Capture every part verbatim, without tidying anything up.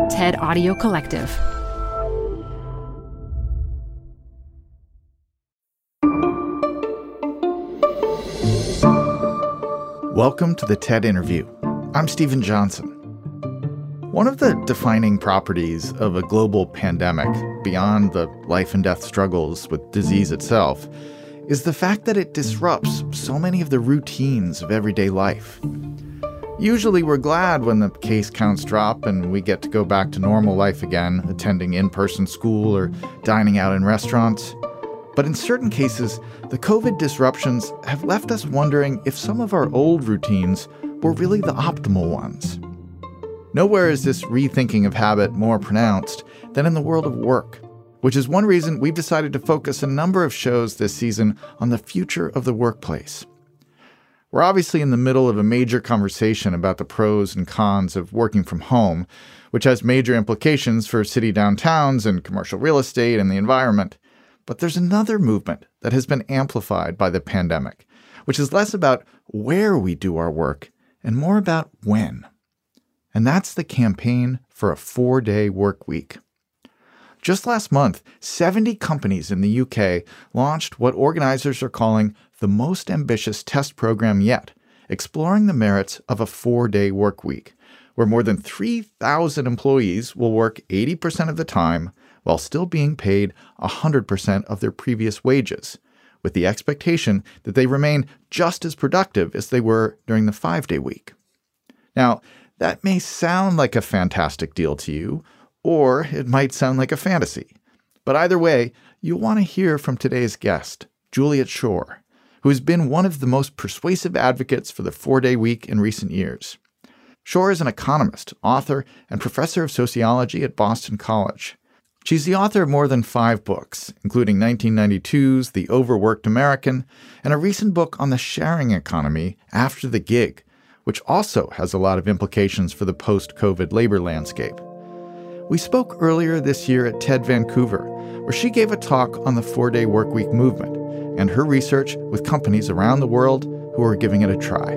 TED Audio Collective. Welcome to the TED Interview. I'm Stephen Johnson. One of the defining properties of a global pandemic, beyond the life and death struggles with disease itself, is the fact that it disrupts so many of the routines of everyday life. Usually we're glad when the case counts drop and we get to go back to normal life again, attending in-person school or dining out in restaurants. But in certain cases, the COVID disruptions have left us wondering if some of our old routines were really the optimal ones. Nowhere is this rethinking of habit more pronounced than in the world of work, which is one reason we've decided to focus a number of shows this season on the future of the workplace. We're obviously in the middle of a major conversation about the pros and cons of working from home, which has major implications for city downtowns and commercial real estate and the environment. But there's another movement that has been amplified by the pandemic, which is less about where we do our work and more about when. And that's the campaign for a four-day work week. Just last month, seventy companies in the U K launched what organizers are calling the most ambitious test program yet, exploring the merits of a four-day work week, where more than three thousand employees will work eighty percent of the time while still being paid one hundred percent of their previous wages, with the expectation that they remain just as productive as they were during the five-day week. Now, that may sound like a fantastic deal to you, or it might sound like a fantasy. But either way, you'll want to hear from today's guest, Juliet Schor, who has been one of the most persuasive advocates for the four-day week in recent years. Schor is an economist, author, and professor of sociology at Boston College. She's the author of more than five books, including nineteen ninety-two's The Overworked American, and a recent book on the sharing economy, After the Gig, which also has a lot of implications for the post-COVID labor landscape. We spoke earlier this year at TED Vancouver, where she gave a talk on the four-day workweek movement and her research with companies around the world who are giving it a try.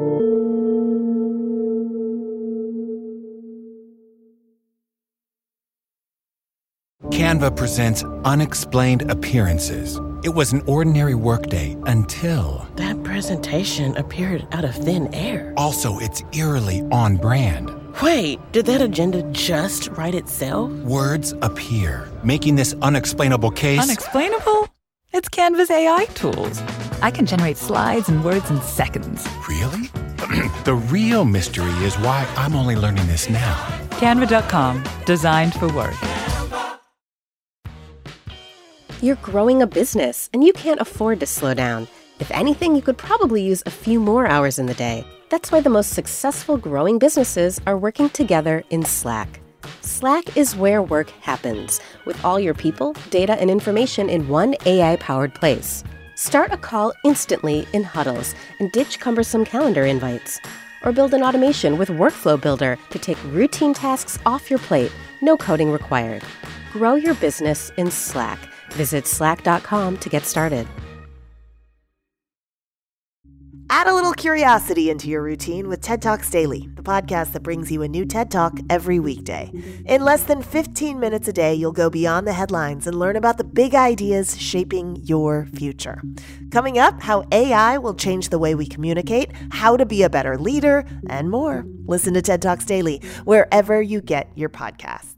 Canva presents Unexplained Appearances. It was an ordinary workday until... That presentation appeared out of thin air. Also, it's eerily on brand. Wait, did that agenda just write itself? Words appear, making this unexplainable case... Unexplainable? It's Canva's A I tools. I can generate slides and words in seconds. Really? The real mystery is why I'm only learning this now. Canva dot com, designed for work. You're growing a business, and you can't afford to slow down. If anything, you could probably use a few more hours in the day. That's why the most successful growing businesses are working together in Slack. Slack is where work happens, with all your people, data, and information in one A I-powered place. Start a call instantly in huddles and ditch cumbersome calendar invites. Or build an automation with Workflow Builder to take routine tasks off your plate, no coding required. Grow your business in Slack. Visit slack dot com to get started. Add a little curiosity into your routine with TED Talks Daily, the podcast that brings you a new TED Talk every weekday. In less than fifteen minutes a day, you'll go beyond the headlines and learn about the big ideas shaping your future. Coming up, how A I will change the way we communicate, how to be a better leader, and more. Listen to TED Talks Daily wherever you get your podcasts.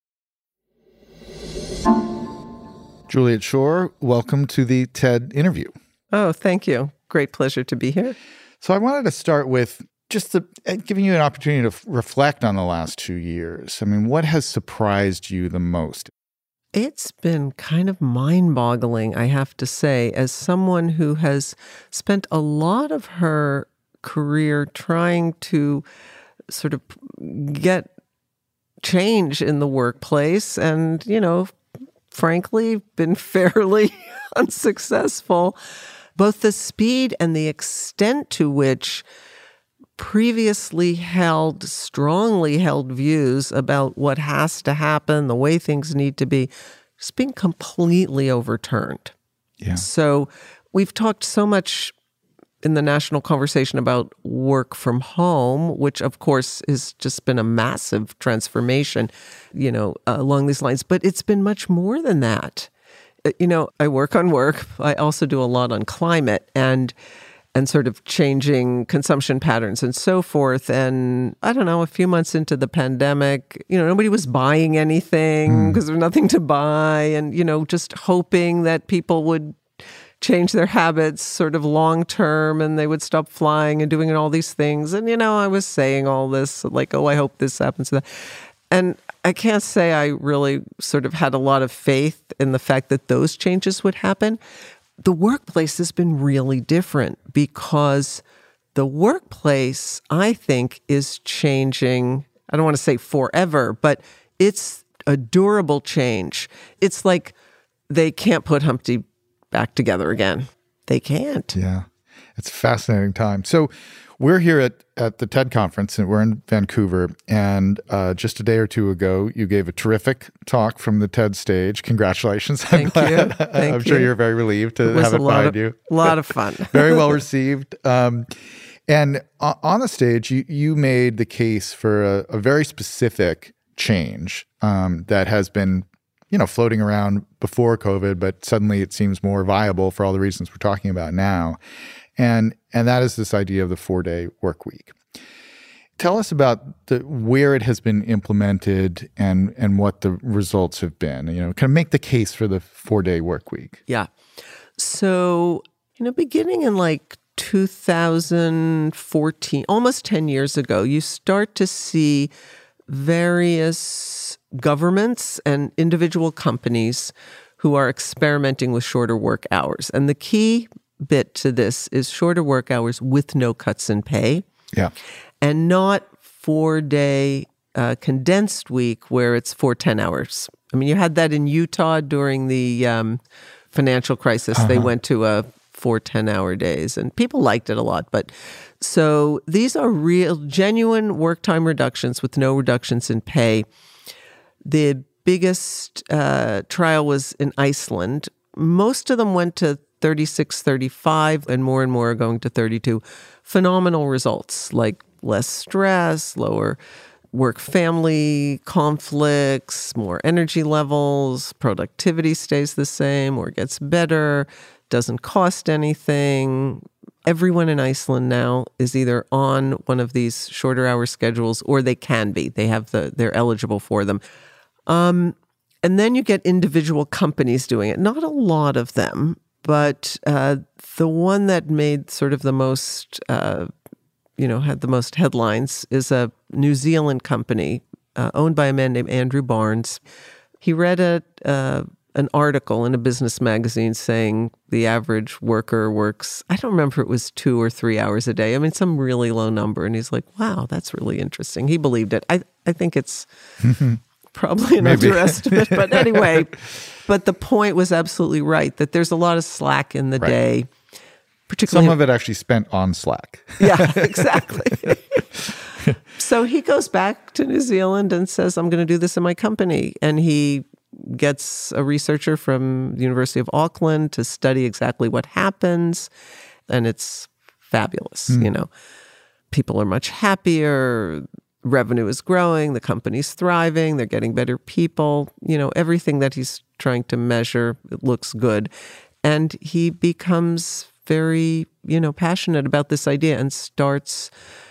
Juliet Schor, welcome to the TED Interview. Oh, thank you. Great pleasure to be here. So I wanted to start with just the, giving you an opportunity to f- reflect on the last two years. I mean, what has surprised you the most? It's been kind of mind-boggling, I have to say, as someone who has spent a lot of her career trying to sort of get change in the workplace and, you know, frankly, been fairly unsuccessful. Both the speed and the extent to which previously held, strongly held views about what has to happen, the way things need to be, has been completely overturned. Yeah. So we've talked so much in the national conversation about work from home, which of course has just been a massive transformation, you know, uh, along these lines. But it's been much more than that. You know, I work on work. I also do a lot on climate and and sort of changing consumption patterns and so forth. And I don't know, a few months into the pandemic, you know, nobody was buying anything because mm. there was nothing to buy. And, you know, just hoping that people would change their habits sort of long term and they would stop flying and doing all these things. And, you know, I was saying all this like, oh, I hope this happens to that. And I can't say I really sort of had a lot of faith in the fact that those changes would happen. The workplace has been really different because the workplace, I think, is changing. I don't want to say forever, but it's a durable change. It's like they can't put Humpty back together again. They can't. Yeah. It's a fascinating time. So we're here at, at the TED conference, and we're in Vancouver. And uh, just a day or two ago, you gave a terrific talk from the TED stage. Congratulations. Thank you. Thank I'm you. sure you're very relieved to it was have a it lot behind of, you. A lot of fun. Very well received. Um, and on the stage, you, you made the case for a, a very specific change um, that has been, you know, floating around before COVID, but suddenly it seems more viable for all the reasons we're talking about now. And and that is this idea of the four-day work week. Tell us about the where it has been implemented and and what the results have been. You know, kind of make the case for the four-day work week. Yeah. So, you know, beginning in like two thousand fourteen, almost ten years ago, you start to see various governments and individual companies who are experimenting with shorter work hours. And the key bit to this is shorter work hours with no cuts in pay. Yeah. And not four-day uh, condensed week where it's four ten hours. I mean, you had that in Utah during the um, financial crisis. Uh-huh. They went to a four ten-hour days, and people liked it a lot. But so these are real, genuine work time reductions with no reductions in pay. The biggest uh, trial was in Iceland. Most of them went to thirty-six, thirty-five, and more and more are going to thirty-two. Phenomenal results, like less stress, lower work-family conflicts, more energy levels, productivity stays the same or gets better, doesn't cost anything. Everyone in Iceland now is either on one of these shorter hour schedules or they can be. They have the, they're eligible for them. Um, and then you get individual companies doing it. Not a lot of them, but uh, the one that made sort of the most, uh, you know, had the most headlines is a New Zealand company uh, owned by a man named Andrew Barnes. He read a uh, an article in a business magazine saying the average worker works, I don't remember if it was two or three hours a day. I mean, some really low number. And he's like, wow, that's really interesting. He believed it. I, I think it's probably an Maybe. underestimate. But anyway, but the point was absolutely right, that there's a lot of slack in the Right. day. Particularly, Some of it actually spent on Slack. yeah, exactly. So he goes back to New Zealand and says, I'm going to do this in my company. And he gets a researcher from the University of Auckland to study exactly what happens. And it's fabulous. Mm. You know, people are much happier. Revenue is growing. The company's thriving. They're getting better people. You know, everything that he's trying to measure, it looks good. And he becomes very, you know, passionate about this idea and starts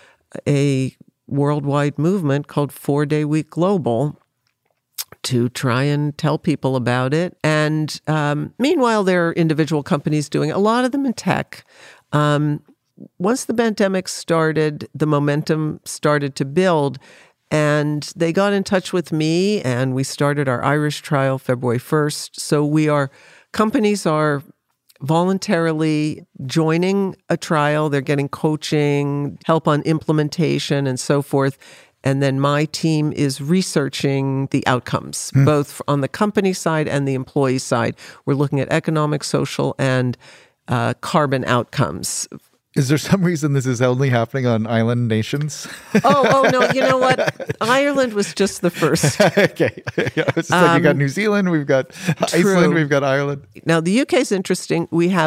a worldwide movement called Four Day Week Global to try and tell people about it. And um, meanwhile, there are individual companies doing it, a lot of them in tech. Um, once the pandemic started, the momentum started to build, and they got in touch with me, and we started our Irish trial February first. So we are, companies are voluntarily joining a trial. They're getting coaching, help on implementation, and so forth. And then my team is researching the outcomes, mm. both on the company side and the employee side. We're looking at economic, social, and uh, carbon outcomes. Is there some reason this is only happening on island nations? oh, oh no! You know what? Ireland was just the first. Okay, it's just like um, you got New Zealand, we've got Iceland, true. we've got Ireland. Now the U K is interesting. We have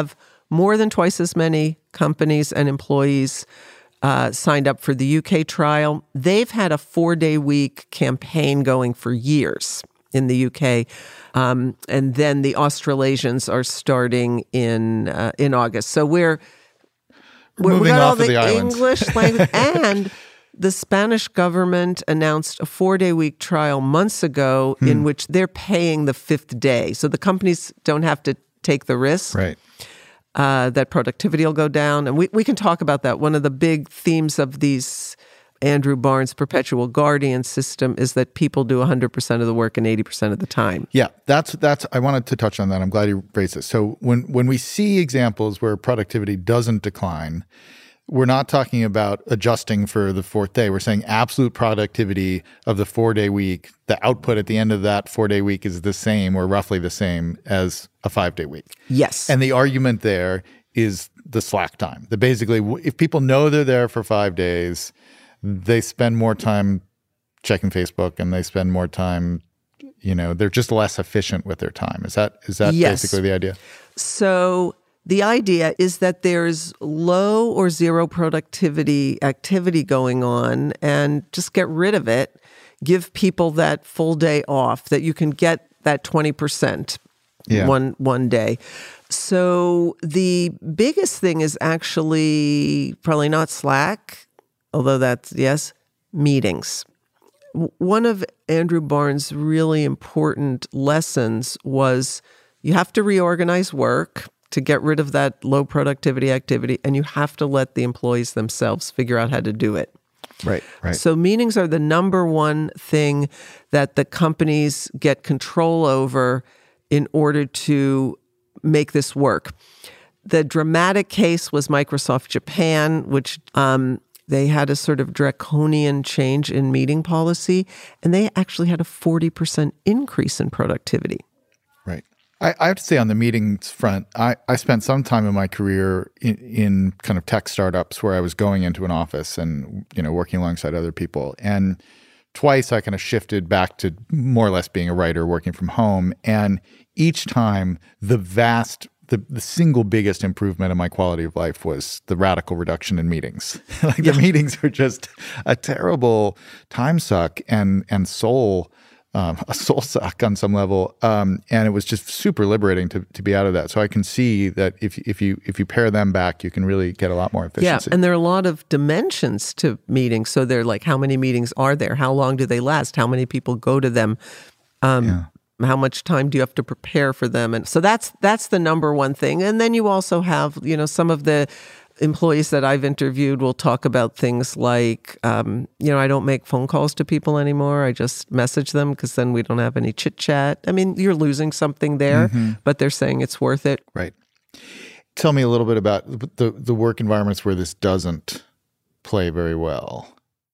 more than twice as many companies and employees uh, signed up for the U K trial. They've had a four-day week campaign going for years in the U K. Um, and then the Australasians are starting in uh, in August. So we're, we're moving we got off all of the, the islands. English language. And the Spanish government announced a four-day week trial months ago hmm. in which they're paying the fifth day. So the companies don't have to take the risk. Right. Uh, that productivity will go down. And we, we can talk about that. One of the big themes of these Andrew Barnes Perpetual Guardian system is that people do one hundred percent of the work in eighty percent of the time. Yeah, that's, that's, I wanted to touch on that. I'm glad you raised this. So when, when we see examples where productivity doesn't decline, we're not talking about adjusting for the fourth day. We're saying absolute productivity of the four-day week, the output at the end of that four-day week is the same or roughly the same as a five-day week. Yes. And the argument there is the slack time. That basically, if people know they're there for five days, they spend more time checking Facebook and they spend more time, you know, they're just less efficient with their time. Is that is that yes. basically the idea? So the idea is that there's low or zero productivity activity going on and just get rid of it. Give people that full day off, that you can get that twenty percent yeah. one one day. So the biggest thing is actually probably not Slack, although that's, yes, meetings. One of Andrew Barnes' really important lessons was you have to reorganize work to get rid of that low productivity activity, and you have to let the employees themselves figure out how to do it. Right, right. So meetings are the number one thing that the companies get control over in order to make this work. The dramatic case was Microsoft Japan, which um, they had a sort of draconian change in meeting policy, and they actually had a forty percent increase in productivity. Right. I, I have to say on the meetings front, I, I spent some time in my career in, in kind of tech startups where I was going into an office and, you know, working alongside other people. And twice I kind of shifted back to more or less being a writer, working from home. And each time the vast, the, the single biggest improvement in my quality of life was the radical reduction in meetings. like yeah. The meetings were just a terrible time suck and, and soul Um, a soul suck on some level, um, and it was just super liberating to to be out of that. So I can see that if if you if you pare them back, you can really get a lot more efficiency. Yeah, and there are a lot of dimensions to meetings. So they're like, how many meetings are there? How long do they last? How many people go to them? Um, yeah. How much time do you have to prepare for them? And so that's that's the number one thing. And then you also have, you know, some of the employees that I've interviewed will talk about things like, um, you know, I don't make phone calls to people anymore. I just message them because then we don't have any chit chat. I mean, you're losing something there, mm-hmm. but they're saying it's worth it. Right. Tell me a little bit about the the work environments where this doesn't play very well.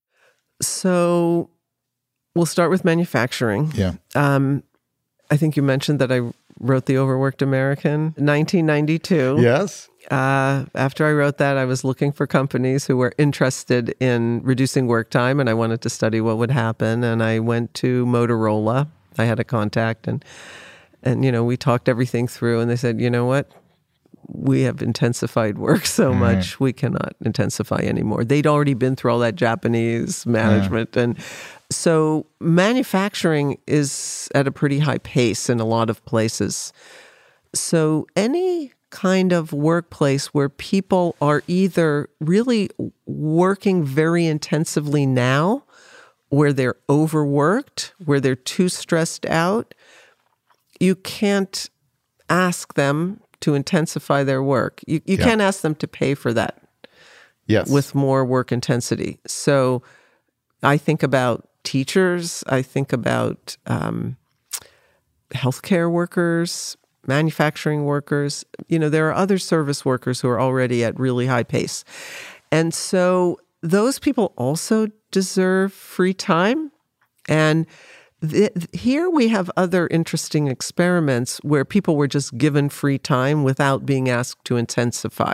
So we'll start with manufacturing. Yeah. Um, I think you mentioned that I wrote The Overworked American in nineteen ninety-two. Yes. Uh, after I wrote that, I was looking for companies who were interested in reducing work time, and I wanted to study what would happen. And I went to Motorola. I had a contact, and and you know we talked everything through. And they said, you know what, we have intensified work so mm-hmm. much, we cannot intensify anymore. They'd already been through all that Japanese management, yeah. and so manufacturing is at a pretty high pace in a lot of places. So any kind of workplace where people are either really working very intensively now, where they're overworked, where they're too stressed out, you can't ask them to intensify their work. You, you yeah. can't ask them to pay for that yes. with more work intensity. So I think about teachers, I think about um, healthcare workers, manufacturing workers. You know, there are other service workers who are already at really high pace. And so those people also deserve free time. And th- here we have other interesting experiments where people were just given free time without being asked to intensify.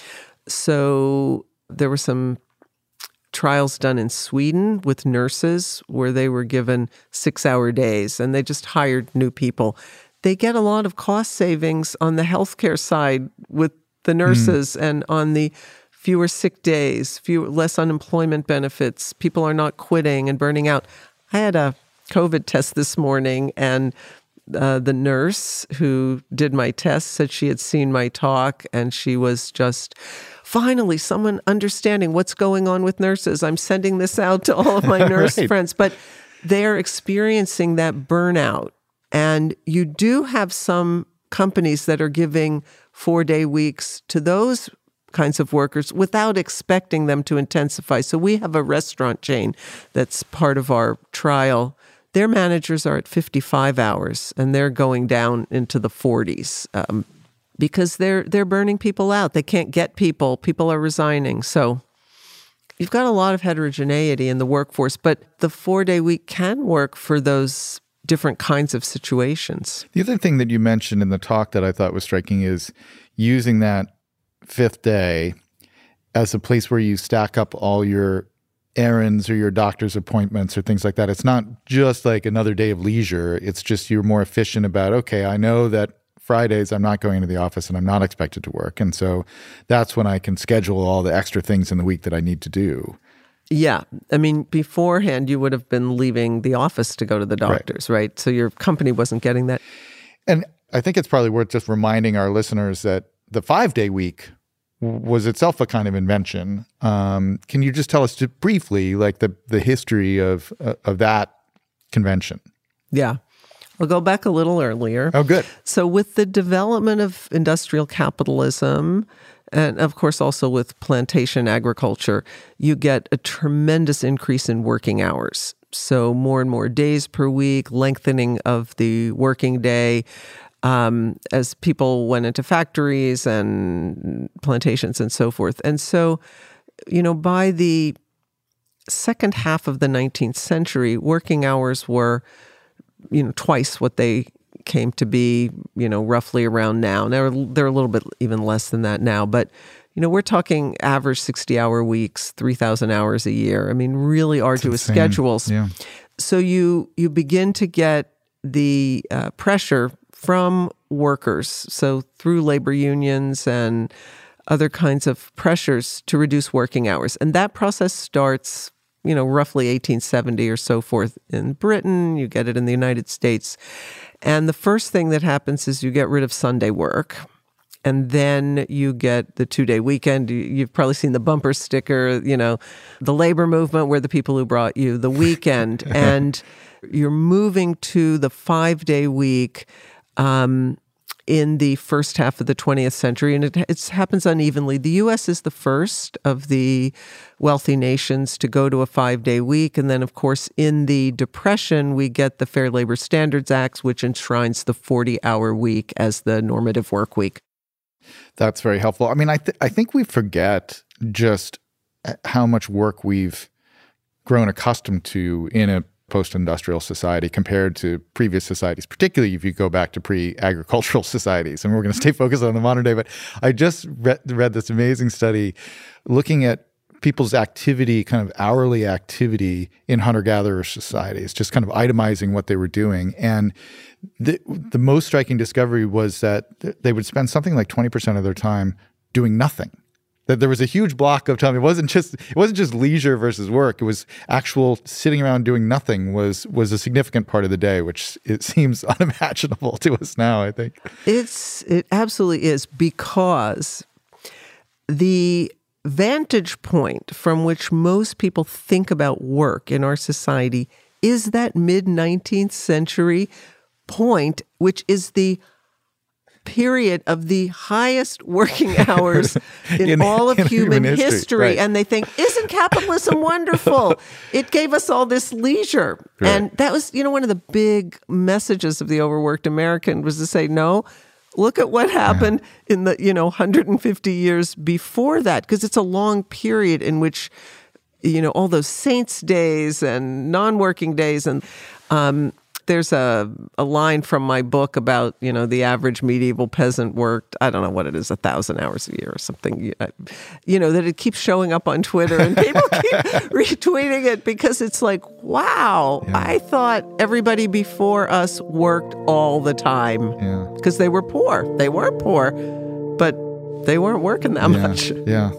So there were some trials done in Sweden with nurses where they were given six-hour days and they just hired new people. They get a lot of cost savings on the healthcare side with the nurses mm. and on the fewer sick days, fewer, less unemployment benefits. People are not quitting and burning out. I had a COVID test this morning, and uh, the nurse who did my test said she had seen my talk, and she was just, finally, someone understanding what's going on with nurses. I'm sending this out to all of my nurse right. friends. But they're experiencing that burnout. And you do have some companies that are giving four-day weeks to those kinds of workers without expecting them to intensify. So we have a restaurant chain that's part of our trial. Their managers are at fifty-five hours, and they're going down into the forties um, because they're they're burning people out. They can't get people. People are resigning. So you've got a lot of heterogeneity in the workforce, but the four-day week can work for those different kinds of situations. The other thing that you mentioned in the talk that I thought was striking is using that fifth day as a place where you stack up all your errands or your doctor's appointments or things like that. It's not just like another day of leisure. It's just you're more efficient about, okay, I know that Fridays I'm not going into the office and I'm not expected to work. And so that's when I can schedule all the extra things in the week that I need to do. Yeah. I mean, beforehand, you would have been leaving the office to go to the doctors, right? right? So your company wasn't getting that. And I think it's probably worth just reminding our listeners that the five-day week was itself a kind of invention. Um, can you just tell us just briefly, like the the history of uh, of that convention? Yeah. I'll go back a little earlier. Oh, good. So with the development of industrial capitalism, and of course also with plantation agriculture, you get a tremendous increase in working hours. So more and more days per week, lengthening of the working day, Um, as people went into factories and plantations and so forth. And so, you know, by the second half of the nineteenth century, working hours were, you know, twice what they came to be, you know, roughly around now. They're, they're a little bit even less than that now. But, you know, we're talking average sixty-hour weeks, three thousand hours a year. I mean, really arduous schedules. Yeah. So you, you begin to get the uh, pressure from workers, so through labor unions and other kinds of pressures to reduce working hours. And that process starts, you know, roughly eighteen seventy or so forth in Britain. You get it in the United States. And the first thing that happens is you get rid of Sunday work. And then you get the two-day weekend. You've probably seen the bumper sticker, you know, the labor movement, we're the people who brought you the weekend. And you're moving to the five-day week Um, in the first half of the twentieth century, and it, it happens unevenly. The U S is the first of the wealthy nations to go to a five-day week, and then, of course, in the Depression, we get the Fair Labor Standards Act, which enshrines the forty-hour week as the normative work week. That's very helpful. I mean, I th- I think we forget just how much work we've grown accustomed to in a post-industrial society compared to previous societies, particularly if you go back to pre-agricultural societies. And we're going to stay focused on the modern day. But I just read, read this amazing study looking at people's activity, kind of hourly activity in hunter-gatherer societies, just kind of itemizing what they were doing. And the, the most striking discovery was that they would spend something like twenty percent of their time doing nothing. That there was a huge block of time. It wasn't just it wasn't just leisure versus work. It was actual sitting around doing nothing was was a significant part of the day, which it seems unimaginable to us now, I think. It's it absolutely is, because the vantage point from which most people think about work in our society is that mid-nineteenth century point, which is the period of the highest working hours in, in all of in human, human history. history. Right. And they think, isn't capitalism wonderful? It gave us all this leisure. Right. And that was, you know, one of the big messages of the overworked American was to say, no, look at what happened yeah. in the, you know, one hundred fifty years before that, because it's a long period in which, you know, all those saints' days and non-working days and, um, there's a, a line from my book about, you know, the average medieval peasant worked, I don't know what it is, a thousand hours a year or something, you know, that it keeps showing up on Twitter and people keep retweeting it because it's like, wow, yeah. I thought everybody before us worked all the time because yeah. they were poor. They were poor, but they weren't working that yeah, much. Yeah.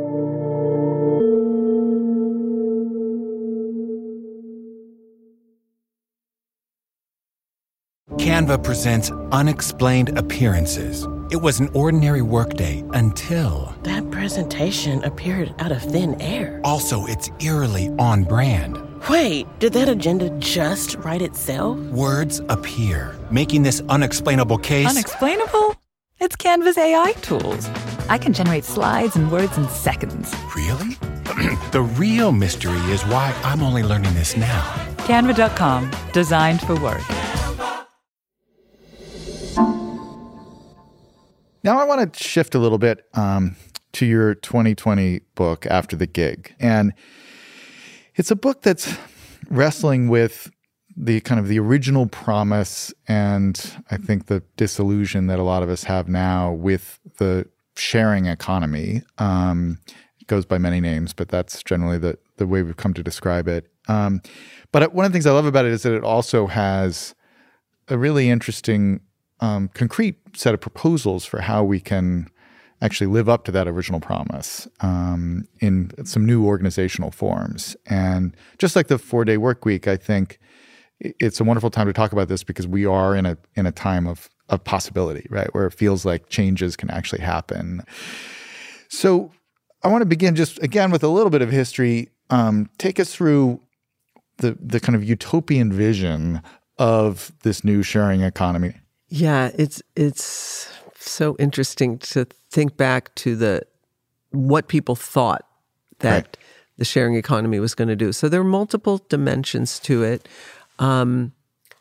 Canva presents Unexplained Appearances. It was an ordinary workday until... That presentation appeared out of thin air. Also, it's eerily on brand. Wait, did that agenda just write itself? Words appear, making this unexplainable case... Unexplainable? It's Canva's A I tools. I can generate slides and words in seconds. Really? The real mystery is why I'm only learning this now. Canva dot com, designed for work. Now I want to shift a little bit um, to your twenty twenty book, After the Gig. And it's a book that's wrestling with the kind of the original promise and I think the disillusion that a lot of us have now with the sharing economy. Um, it goes by many names, but that's generally the, the way we've come to describe it. Um, but one of the things I love about it is that it also has a really interesting Um, concrete set of proposals for how we can actually live up to that original promise um, in some new organizational forms. And just like the four-day work week, I think it's a wonderful time to talk about this because we are in a in a time of of possibility, right, where it feels like changes can actually happen. So I want to begin just again with a little bit of history. Um, take us through the the kind of utopian vision of this new sharing economy. Yeah, it's it's so interesting to think back to the what people thought that Right. the sharing economy was going to do. So there are multiple dimensions to it. Um,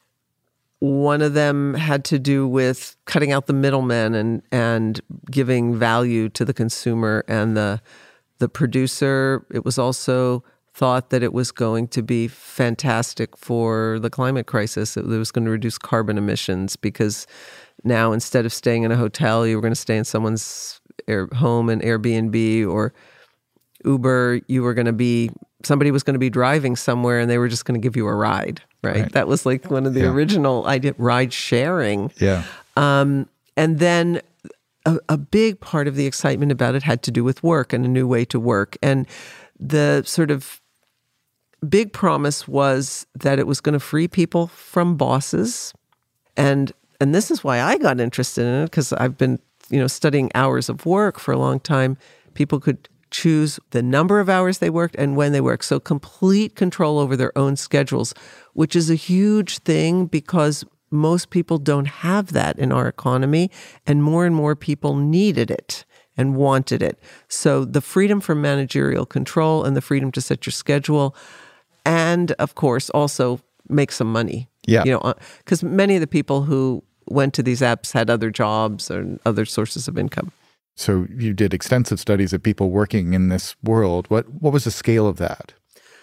one of them had to do with cutting out the middlemen and and giving value to the consumer and the the producer. It was also thought that it was going to be fantastic for the climate crisis. It was going to reduce carbon emissions because now instead of staying in a hotel, you were going to stay in someone's air, home and Airbnb or Uber. You were going to be, somebody was going to be driving somewhere and they were just going to give you a ride, right? Right. That was like one of the Yeah. original idea, ride sharing. Yeah. Um, and then a, a big part of the excitement about it had to do with work and a new way to work. And the sort of big promise was that it was going to free people from bosses. And and this is why I got interested in it, because I've been, you know, studying hours of work for a long time. People could choose the number of hours they worked and when they worked. So complete control over their own schedules, which is a huge thing because most people don't have that in our economy, and more and more people needed it and wanted it. So the freedom from managerial control and the freedom to set your schedule, and of course also make some money. Yeah. You know, because many of the people who went to these apps had other jobs or other sources of income. So you did extensive studies of people working in this world. What what was the scale of that?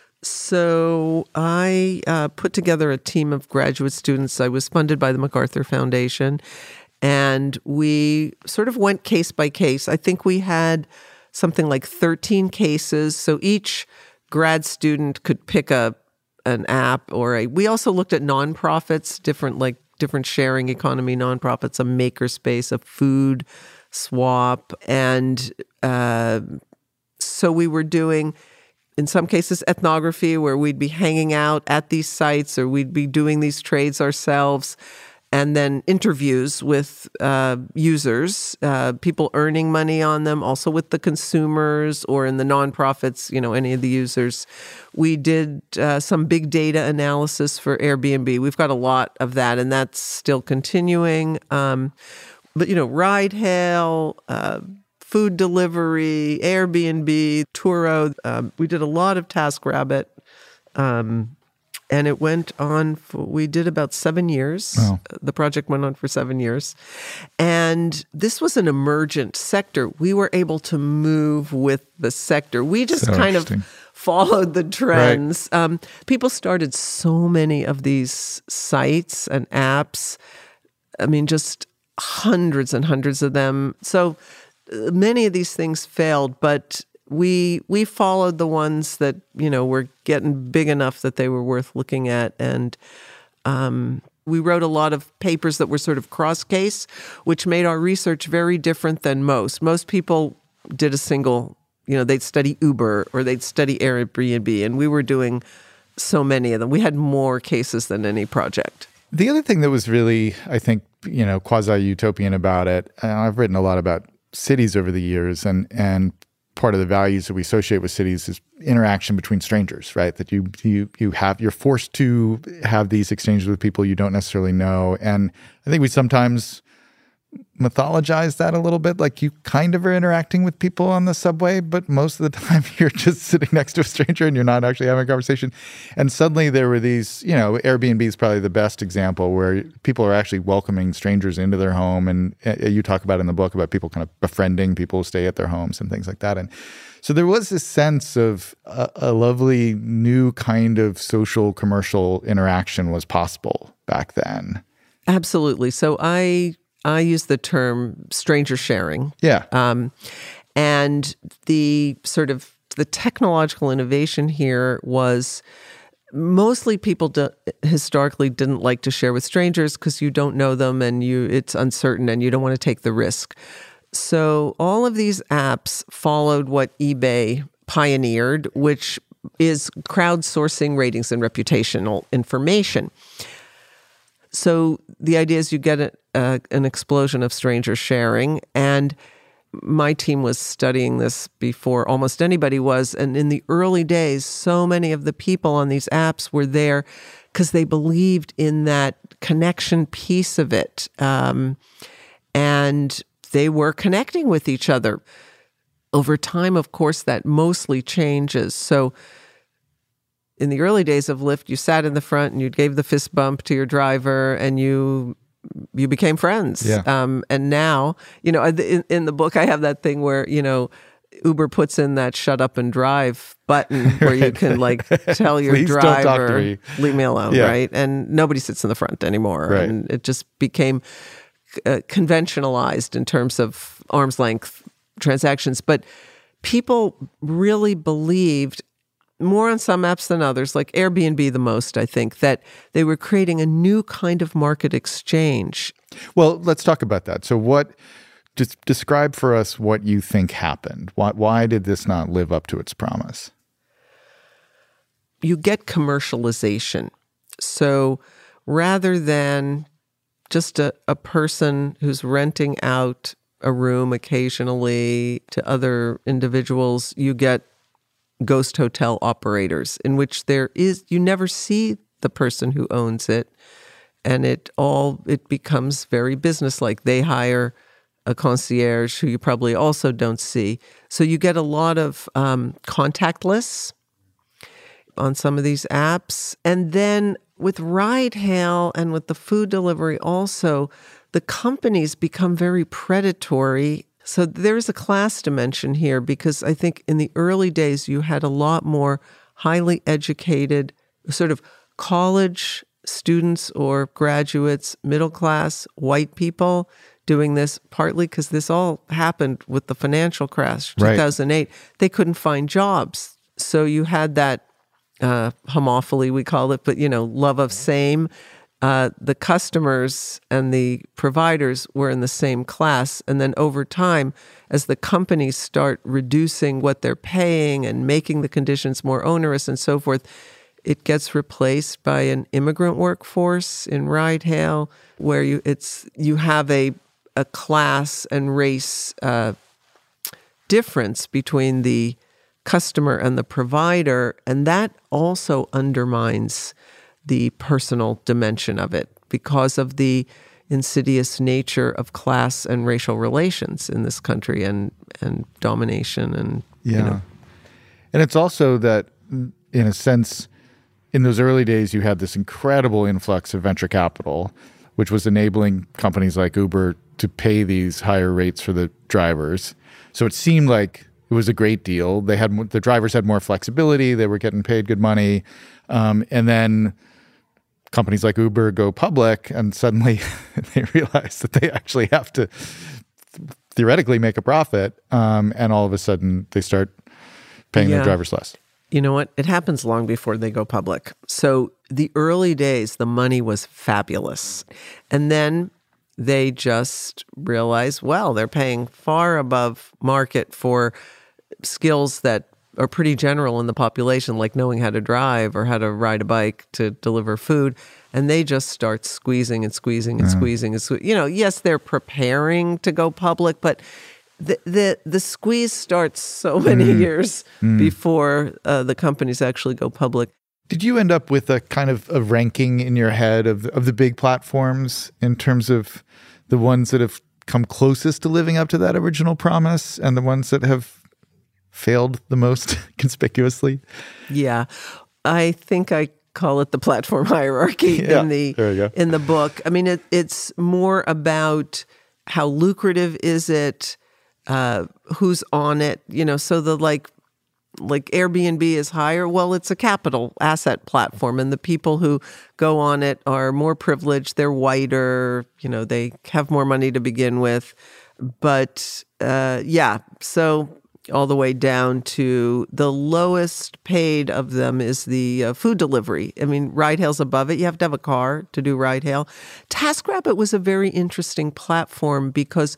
So I uh, put together a team of graduate students. I was funded by the MacArthur Foundation, and we sort of went case by case. I think we had something like thirteen cases. So each grad student could pick a an app or a. We also looked at nonprofits, different like different sharing economy nonprofits, a makerspace, a food swap, and uh, so we were doing, in some cases, ethnography, where we'd be hanging out at these sites or we'd be doing these trades ourselves, and then interviews with uh, users, uh, people earning money on them, also with the consumers or in the nonprofits, you know, any of the users. We did uh, some big data analysis for Airbnb. We've got a lot of that, and that's still continuing. Um, but, you know, ride hail, uh, food delivery, Airbnb, Turo. Um, we did a lot of TaskRabbit, um, and it went on. For, we did about seven years. Wow. The project went on for seven years, and this was an emergent sector. We were able to move with the sector. We just So kind of interesting. followed the trends. Right. Um, people started so many of these sites and apps. I mean, just hundreds and hundreds of them. So many of these things failed, but we we followed the ones that, you know, were getting big enough that they were worth looking at. And um, we wrote a lot of papers that were sort of cross-case, which made our research very different than most. Most people did a single, you know, they'd study Uber or they'd study Airbnb, and we were doing so many of them. We had more cases than any project. The other thing that was really, I think, you know, quasi-utopian about it, and I've written a lot about cities over the years, and and part of the values that we associate with cities is interaction between strangers, right? That you you you have you're forced to have these exchanges with people you don't necessarily know. And I think we sometimes mythologize that a little bit, like you kind of are interacting with people on the subway, but most of the time you're just sitting next to a stranger and you're not actually having a conversation. And suddenly there were these, you know, Airbnb is probably the best example where people are actually welcoming strangers into their home. And uh, you talk about in the book about people kind of befriending people who stay at their homes and things like that. And so there was this sense of a, a lovely new kind of social commercial interaction was possible back then. Absolutely. So I I use the term stranger sharing. Yeah. Um, and the sort of the technological innovation here was mostly people do, historically didn't like to share with strangers because you don't know them and you it's uncertain and you don't want to take the risk. So all of these apps followed what eBay pioneered, which is crowdsourcing ratings and reputational information. So the idea is you get a, uh, an explosion of stranger sharing, and my team was studying this before almost anybody was. And in the early days, so many of the people on these apps were there because they believed in that connection piece of it. Um, and they were connecting with each other. Over time, of course, that mostly changes. So in the early days of Lyft, you sat in the front and you gave the fist bump to your driver and you you became friends. Yeah. Um, and now, you know, in, in the book, I have that thing where, you know, Uber puts in that shut up and drive button where right. you can like tell your Please driver, don't talk to me. Leave me alone, yeah. right? And nobody sits in the front anymore. Right. And it just became uh, conventionalized in terms of arm's length transactions. But people really believed, more on some apps than others, like Airbnb the most, I think, that they were creating a new kind of market exchange. Well, let's talk about that. So what, just describe for us what you think happened. Why, why did this not live up to its promise? You get commercialization. So rather than just a, a person who's renting out a room occasionally to other individuals, you get ghost hotel operators in which there is, you never see the person who owns it. And it all, it becomes very businesslike. They hire a concierge who you probably also don't see. So you get a lot of um, contactless on some of these apps. And then with ride hail and with the food delivery also, the companies become very predatory. So there's a class dimension here because I think in the early days you had a lot more highly educated sort of college students or graduates, middle class, white people doing this, partly because this all happened with the financial crash, two thousand eight. Right. They couldn't find jobs. So you had that uh, homophily, we call it, but, you know, love of same. Uh, the customers and the providers were in the same class. And then over time, as the companies start reducing what they're paying and making the conditions more onerous and so forth, it gets replaced by an immigrant workforce in ride hail, where you it's you have a a class and race uh, difference between the customer and the provider, and that also undermines the personal dimension of it because of the insidious nature of class and racial relations in this country and and domination and yeah. You know. And it's also that, in a sense, in those early days, you had this incredible influx of venture capital, which was enabling companies like Uber to pay these higher rates for the drivers. So it seemed like it was a great deal. They had the drivers had more flexibility. They were getting paid good money, um, and then companies like Uber go public, and suddenly they realize that they actually have to theoretically make a profit, um, and all of a sudden they start paying yeah. their drivers less. You know what? It happens long before they go public. So the early days, the money was fabulous. And then they just realize, well, they're paying far above market for skills that are pretty general in the population, like knowing how to drive or how to ride a bike to deliver food. And they just start squeezing and squeezing and mm. squeezing and squeezing. You know, yes, they're preparing to go public, but the the, the squeeze starts so many mm. years mm. before uh, the companies actually go public. Did you end up with a kind of a ranking in your head of of the big platforms in terms of the ones that have come closest to living up to that original promise and the ones that have failed the most conspicuously? Yeah, I think I call it the platform hierarchy yeah, in the there you go. in the book. I mean, it, it's more about how lucrative is it, uh, who's on it. You know, so the like like Airbnb is higher. Well, it's a capital asset platform, and the people who go on it are more privileged. They're whiter. You know, they have more money to begin with. But uh, yeah, so. All the way down to the lowest paid of them is the uh, food delivery. I mean, Ride-Hail's above it. You have to have a car to do Ride-Hail. TaskRabbit was a very interesting platform because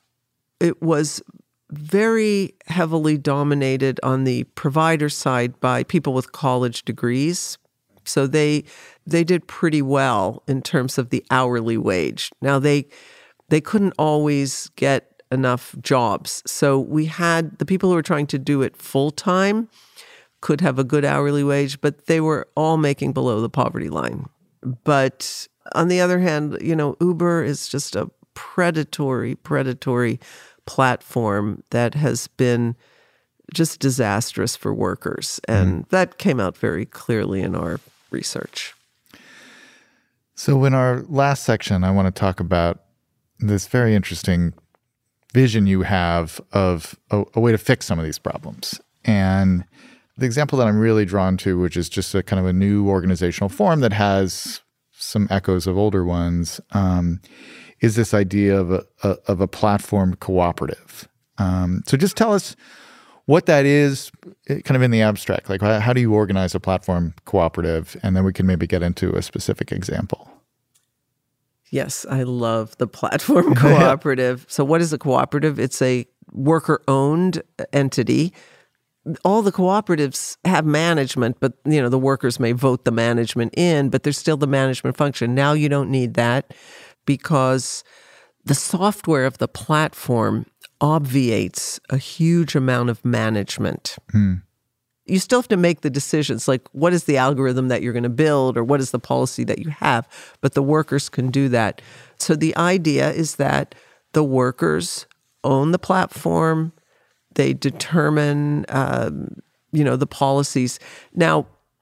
it was very heavily dominated on the provider side by people with college degrees. So they they did pretty well in terms of the hourly wage. Now, they they couldn't always get enough jobs. So we had the people who were trying to do it full time could have a good hourly wage, but they were all making below the poverty line. But on the other hand, you know, Uber is just a predatory, predatory platform that has been just disastrous for workers. And mm. that came out very clearly in our research. So in our last section, I want to talk about this very interesting vision you have of a, a way to fix some of these problems. And the example that I'm really drawn to, which is just a kind of a new organizational form that has some echoes of older ones, um, is this idea of a, a, of a platform cooperative. Um, so just tell us what that is, kind of in the abstract. Like, how, how do you organize a platform cooperative? And then we can maybe get into a specific example. Yes, I love the platform cooperative. So what is a cooperative? It's a worker-owned entity. All the cooperatives have management, but you know the workers may vote the management in, but there's still the management function. Now you don't need that because the software of the platform obviates a huge amount of management. Hmm. You still have to make the decisions, like what is the algorithm that you're going to build or what is the policy that you have, but the workers can do that. So the idea is that the workers own the platform, they determine, um, you know, the policies. Now,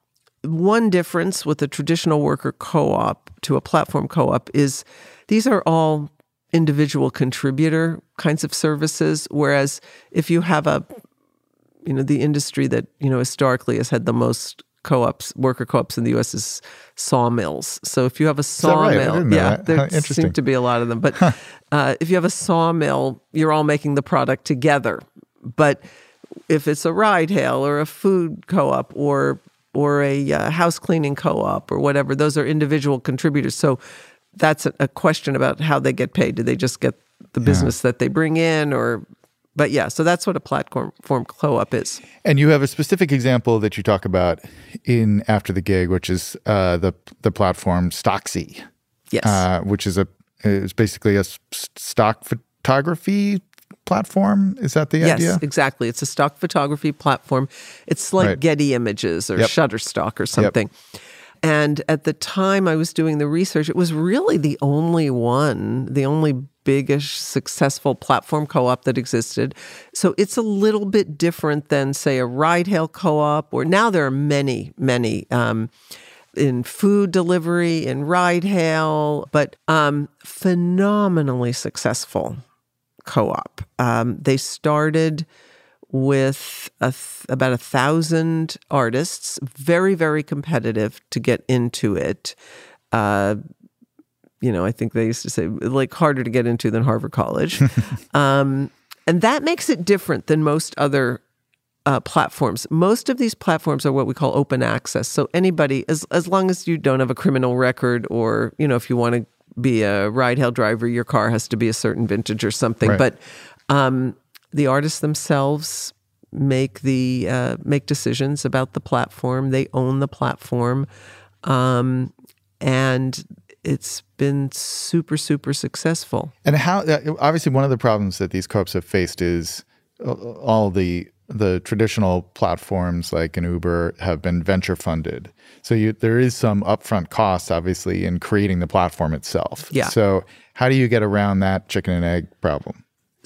one difference with a traditional worker co-op to a platform co-op is these are all individual contributor kinds of services, whereas if you have a You know, the industry that, you know, historically has had the most co-ops, worker co-ops in the U S is sawmills. So if you have a sawmill, right? yeah, there seem to be a lot of them. But huh. uh, if you have a sawmill, you're all making the product together. But if it's a Ride-Hail or a food co-op or or a uh, house cleaning co-op or whatever, those are individual contributors. So that's a, a question about how they get paid. Do they just get the business yeah. that they bring in or... But yeah, so that's what a platform co-op is. And you have a specific example that you talk about in After the Gig, which is uh, the the platform Stocksy. Yes, uh, which is a is basically a stock photography platform. Is that the yes, idea? Yes, exactly. It's a stock photography platform. It's like right. Getty Images or yep. Shutterstock or something. Yep. And at the time I was doing the research, it was really the only one, the only biggish successful platform co-op that existed. So it's a little bit different than, say, a Ride-Hail co-op, or now there are many, many um, in food delivery, in Ride-Hail, but um, phenomenally successful co-op. Um, they started with a th- about a thousand artists, very, very competitive to get into it. Uh, you know, I think they used to say, like, harder to get into than Harvard College. um, and that makes it different than most other uh, platforms. Most of these platforms are what we call open access. So anybody, as as long as you don't have a criminal record, or, you know, if you want to be a ride-hail driver, your car has to be a certain vintage or something. Right. But um, the artists themselves make the uh, make decisions about the platform. They own the platform, um, and it's been super, super successful. And how, obviously, one of the problems that these co-ops have faced is all the the traditional platforms like an Uber have been venture funded. So you, there is some upfront cost, obviously, in creating the platform itself. Yeah. So how do you get around that chicken and egg problem?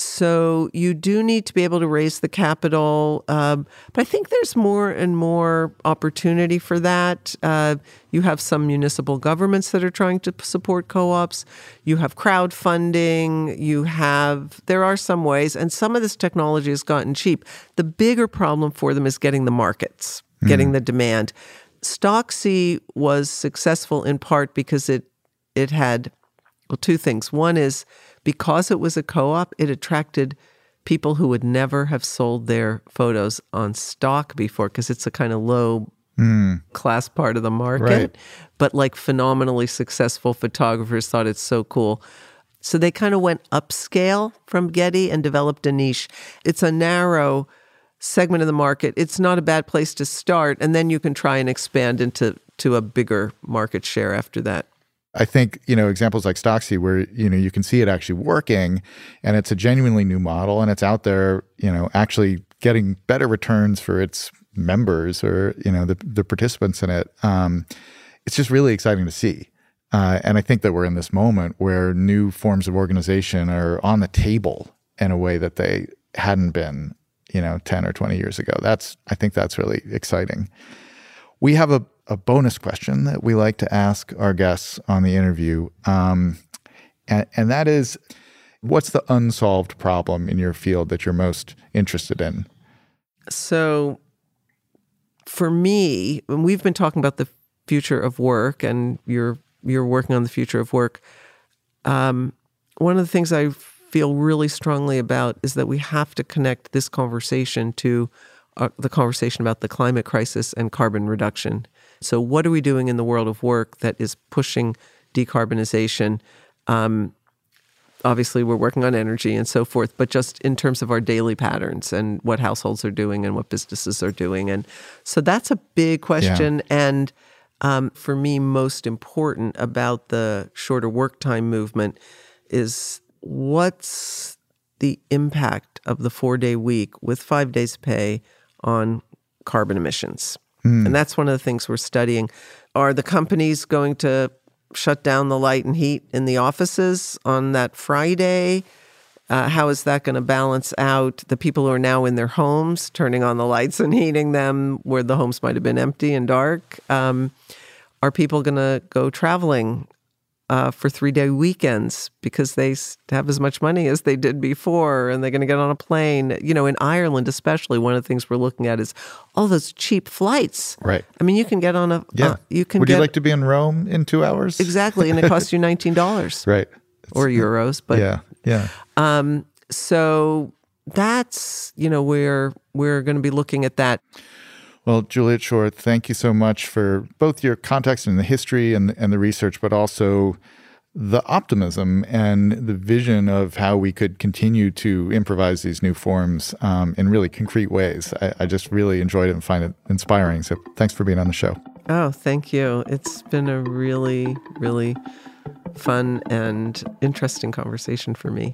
So you do need to be able to raise the capital, um, but I think there's more and more opportunity for that. Uh, you have some municipal governments that are trying to support co-ops. You have crowdfunding. You have, there are some ways, and some of this technology has gotten cheap. The bigger problem for them is getting the markets, mm. getting the demand. Stocksy was successful in part because it it had, well, two things. One is, because it was a co-op, it attracted people who would never have sold their photos on stock before, because it's a kind of low mm. class part of the market. Right. But like phenomenally successful photographers thought it's so cool. So they kind of went upscale from Getty and developed a niche. It's a narrow segment of the market. It's not a bad place to start. And then you can try and expand into to a bigger market share after that. I think, you know, examples like Stocksy where, you know, you can see it actually working and it's a genuinely new model and it's out there, you know, actually getting better returns for its members or, you know, the, the participants in it. Um, it's just really exciting to see. Uh, and I think that we're in this moment where new forms of organization are on the table in a way that they hadn't been, you know, ten or twenty years ago. That's, I think that's really exciting. We have a a bonus question that we like to ask our guests on the interview. Um, and, and that is, what's the unsolved problem in your field that you're most interested in? So for me, when we've been talking about the future of work and you're, you're working on the future of work, um, one of the things I feel really strongly about is that we have to connect this conversation to uh, the conversation about the climate crisis and carbon reduction. So what are we doing in the world of work that is pushing decarbonization? Um, obviously, we're working on energy and so forth, but just in terms of our daily patterns and what households are doing and what businesses are doing. And so that's a big question. Yeah. And um, for me, most important about the shorter work time movement is what's the impact of the four-day week with five days pay on carbon emissions? Mm. And that's one of the things we're studying. Are the companies going to shut down the light and heat in the offices on that Friday? Uh, how is that going to balance out the people who are now in their homes, turning on the lights and heating them where the homes might have been empty and dark? Um, are people going to go traveling uh, for three-day weekends because they have as much money as they did before and they're going to get on a plane? You know, in Ireland especially, one of the things we're looking at is all those cheap flights. Right. I mean, you can get on a... Yeah. Uh, you can Would get, you like to be in Rome in two hours? Exactly, and it costs you nineteen dollars. Right. It's, or euros. But yeah, yeah. Um, so that's, you know, we're, we're going to be looking at that. Well, Juliet Schor, thank you so much for both your context and the history and, and the research, but also the optimism and the vision of how we could continue to improvise these new forms um, in really concrete ways. I, I just really enjoyed it and find it inspiring. So thanks for being on the show. Oh, thank you. It's been a really, really fun and interesting conversation for me.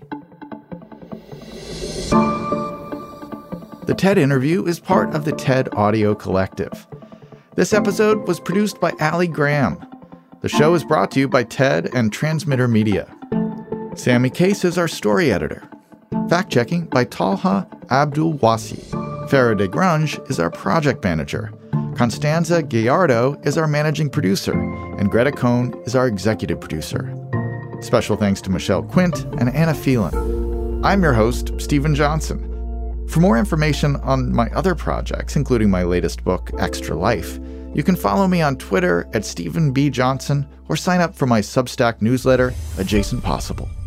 The TED Interview is part of the TED Audio Collective. This episode was produced by Ali Graham. The show is brought to you by TED and Transmitter Media. Sammy Case is our story editor. Fact-checking by Talha Abdul-Wasi. Farah de Grange is our project manager. Constanza Gallardo is our managing producer. And Greta Cohn is our executive producer. Special thanks to Michelle Quint and Anna Phelan. I'm your host, Stephen Johnson. For more information on my other projects, including my latest book, Extra Life, you can follow me on Twitter at Stephen B. Johnson or sign up for my Substack newsletter, Adjacent Possible.